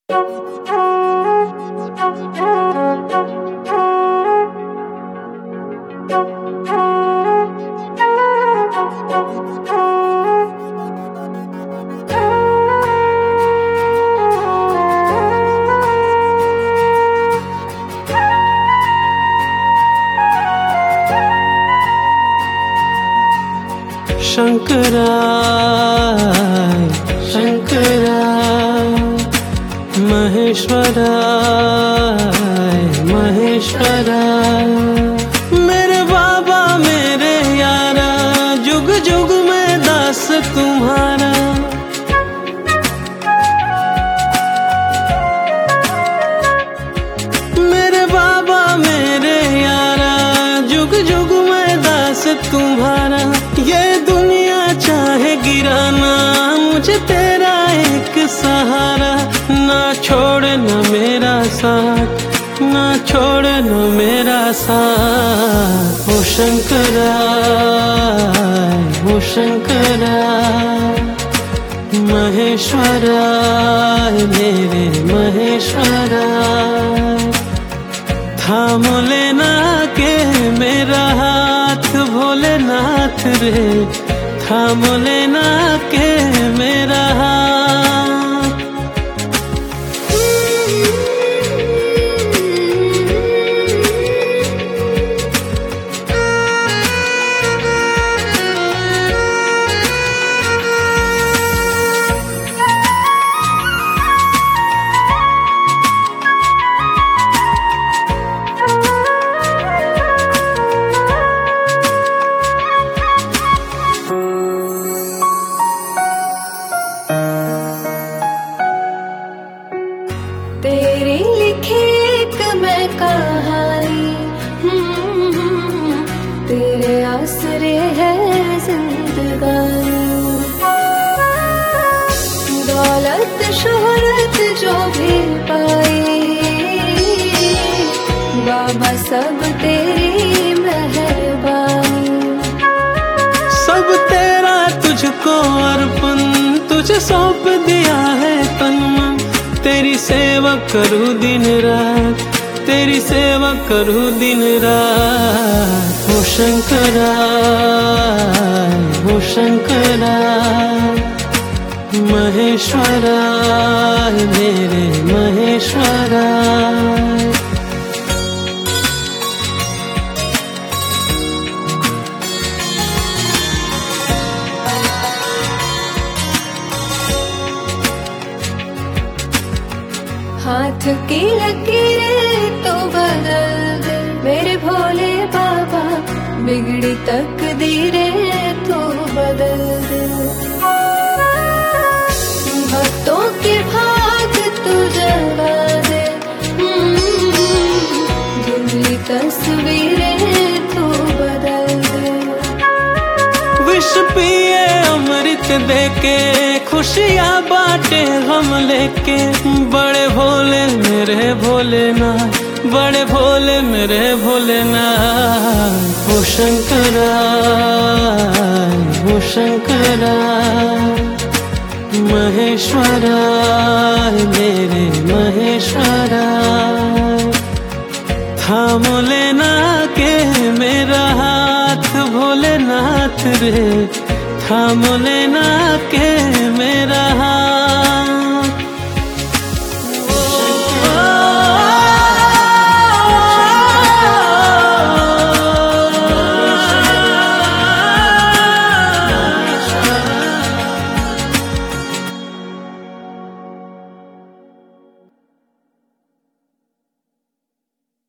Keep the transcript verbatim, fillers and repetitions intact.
शंकरा शंकरा महेश्वरा महेश्वरा, मेरे बाबा मेरे यारा, जुग जुग में दास तुम्हारा। मेरे बाबा मेरे यारा, जुग जुग में दास तुम्हारा। ये दुनिया चाहे गिराना, मुझे तेरा एक सहारा। ना छोड़ न मेरा साथ, ना छोड़ न मेरा साथ। ओ शंकरा ओ शंकरा महेश्वरा, मेरे महेश्वरा। थाम लेना के मेरा हाथ भोलेनाथ रे, थाम लेना के मेरा हाथ। तेरी लिखी एक मैं कहानी, तेरे आसरे है जिंदगानी। दौलत शोहरत जो भी पाई, बाबा सब तेरी मेहरबानी। सब तेरा तुझको अर्पण, तुझे सौंप दिया है तन मन। तेरी सेवा करूं दिन रात, तेरी सेवा करूं दिन रात। ओ शंकरा ओ शंकरा महेश्वरा, मेरे महेश्वरा। हाथ की लकीरें तो बदल दे मेरे भोले बाबा, बिगड़ी तकदीरें तो बदल दे। भक्तों के भाग तू जगा दे, धुंधली तस्वीरें तो बदल दे। विष पिए अमृत देके, खुशियाँ बांटे हम लेके। बड़े भोले मेरे भोलेनाथ, बड़े भोले मेरे भोलेनाथ। ओ शंकरा ओ शंकरा महेश्वरा, मेरे महेश्वरा। थाम लेना के मेरा हाथ भोलेनाथ रे, थाम लेना के मेरा